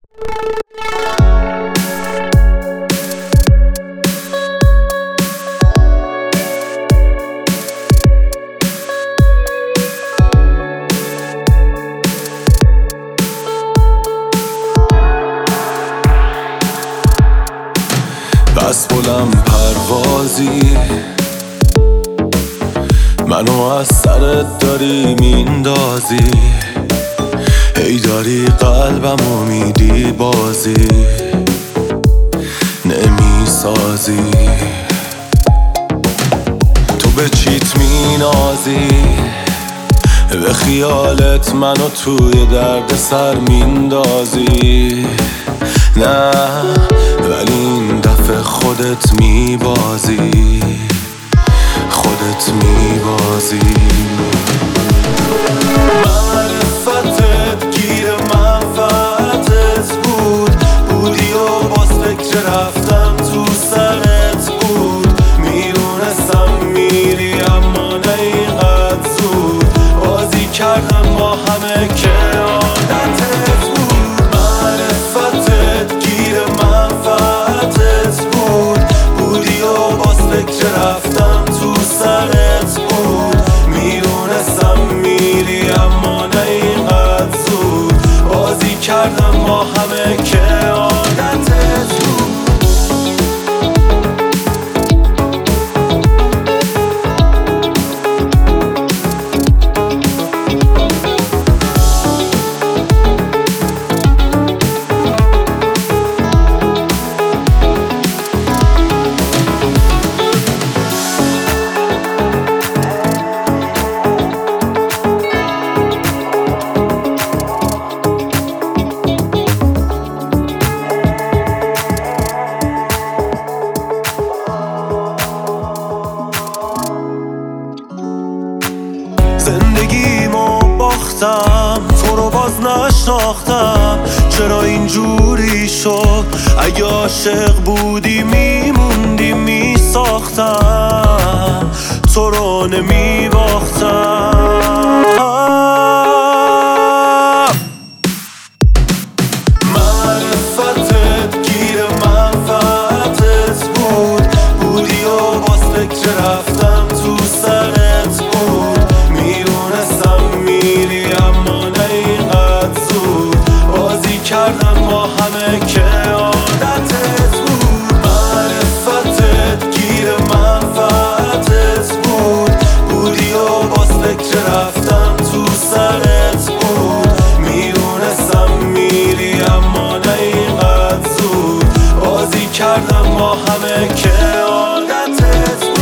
بس بلند پروازی منو از سرت داری میندازی، هی داری قلبمو میدی بازی نمیسازی. تو به چیت مینازی، به خیالت منو توی درد سر میندازی. نه ولی این دفعه خودت میبازی، خودت میبازی. معرفتت گیر منفعتت بودی و باز فکر رفتم تو سرت بود. میدونستم میری اما نه اینقدر زود، بازی کردم با همه که عادتت بود. معرفتت گیر منفعتت بودی و باز فکر رفتم تو سرت بود. میدونستم میری اما نه اینقدر زود، بازی کردم با همه که عادتت بود. زندگیمو باختم، تو رو باز نشناختم. چرا اینجوری شد؟ اگه عاشق بودی میموندی میساختم، تو رو نمیباختم. معرفتت گیر منفعتت بودی و باز فکر رفتم تو سرت بود. میدونستم میری اما نه اینقدر زود، بازی کردم با همه که عادتت بود. معرفتت گیر منفعتت بودی و باز فکر رفتم تو سرت بود. میدونستم میری اما نه اینقدر زود، بازی کردم با همه که عادتت بود.